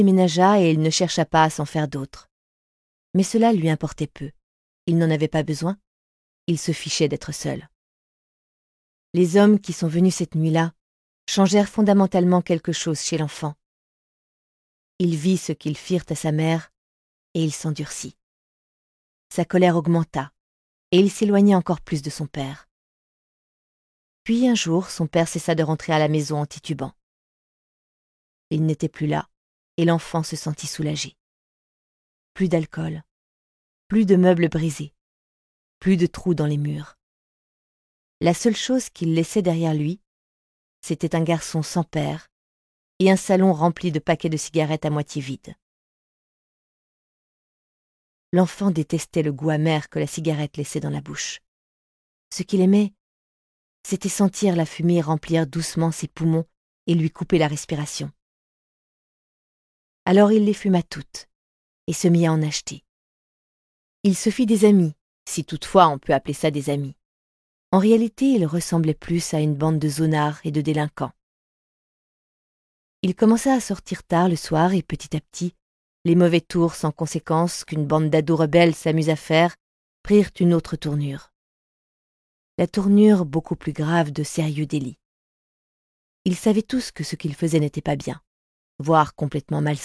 déménagea et il ne chercha pas à s'en faire d'autres. Mais cela lui importait peu. Il n'en avait pas besoin. Il se fichait d'être seul. Les hommes qui sont venus cette nuit-là changèrent fondamentalement quelque chose chez l'enfant. Il vit ce qu'ils firent à sa mère et il s'endurcit. Sa colère augmenta et il s'éloignait encore plus de son père. Puis un jour, son père cessa de rentrer à la maison en titubant. Il n'était plus là et l'enfant se sentit soulagé. Plus d'alcool, plus de meubles brisés, plus de trous dans les murs. La seule chose qu'il laissait derrière lui, c'était un garçon sans père et un salon rempli de paquets de cigarettes à moitié vides. L'enfant détestait le goût amer que la cigarette laissait dans la bouche. Ce qu'il aimait, c'était sentir la fumée remplir doucement ses poumons et lui couper la respiration. Alors il les fuma toutes et se mit à en acheter. Il se fit des amis, si toutefois on peut appeler ça des amis. En réalité, il ressemblait plus à une bande de zonards et de délinquants. Il commença à sortir tard le soir et petit à petit, les mauvais tours sans conséquence qu'une bande d'ados rebelles s'amuse à faire prirent une autre tournure. La tournure beaucoup plus grave de sérieux délits. Ils savaient tous que ce qu'ils faisaient n'était pas bien, voire complètement malsain.